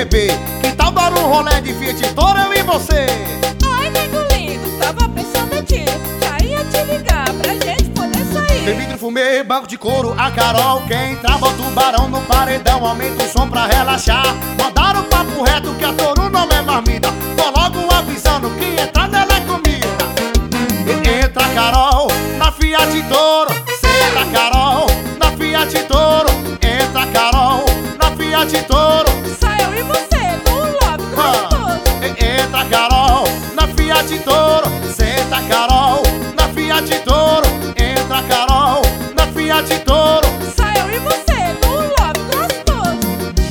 bebê, que tal dar um rolê de Fiat Toro, eu e você? Ai, nego lindo, tava pensando em ti. Já ia te ligar pra gente poder sair. Tem vidro, fumê, banco de couro, a Carol quer entrar, bota o barão no paredão, aumenta o som pra relaxar. Mandaram o papo reto que a Toro não é marmita. Tô logo avisando que entrar nela é comida. Entra Carol na Fiat Toro, senta Carol na Fiat Toro. Entra Carol na Fiat Toro. Sai eu e você num lobby gostoso. Entra Carol na Fiat Toro, senta Carol na Fiat Toro. Entra Carol na Fiat Toro. Sai eu e você num lobby gostoso.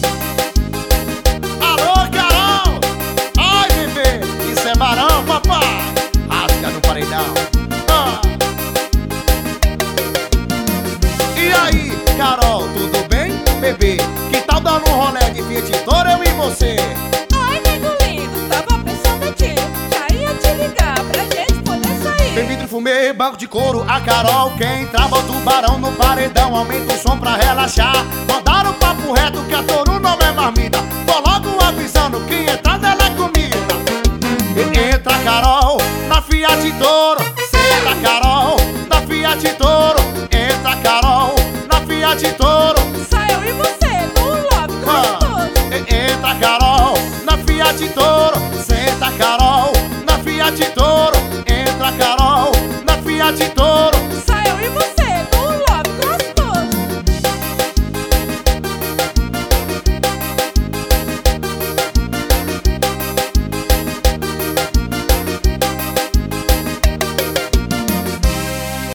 Alô Carol, ai bebê, isso é barão papai. Rasga no paredão. E aí Carol, tudo bem bebê? Que tal dar um rolê de Fiat Toro, eu e você? Ai, nego lindo, tava pensando em ti. Já ia te ligar pra gente poder sair. Tem vidro, fumê, banco de couro, a Carol quer entrar, bota o barão no paredão, aumenta o som pra relaxar. Mandaram o papo reto que a Toro não é marmita. Tô logo avisando que entrar nela é comida. Entra Carol na Fiat Toro,